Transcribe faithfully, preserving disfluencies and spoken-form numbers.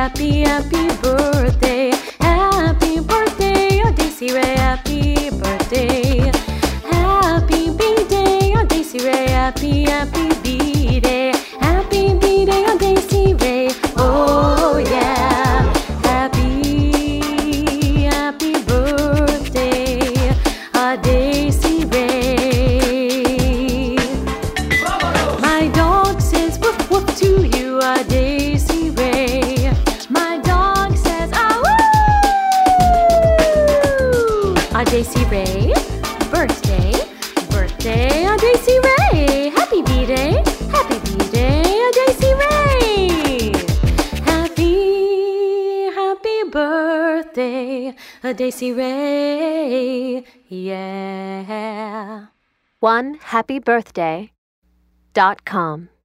happy, happy birthday. Happy birthday, oh Daisy Ray, happy birthday. Happy B-Day, oh Daisy Ray, happy, happy B-Day. Happy B-Day, oh Daisy Ray, oh yeah. Happy, happy birthday, oh Daisy Ray. My dog says woof woof to you, oh Daisy Ray. My dog says ah woo. Oh Daisy Ray, birthday, birthday, oh Daisy Ray. Happy B-Day, happy B-Day, oh Daisy Ray. Happy, happy birthday, oh Daisy Ray, yeah. one happy birthday dot com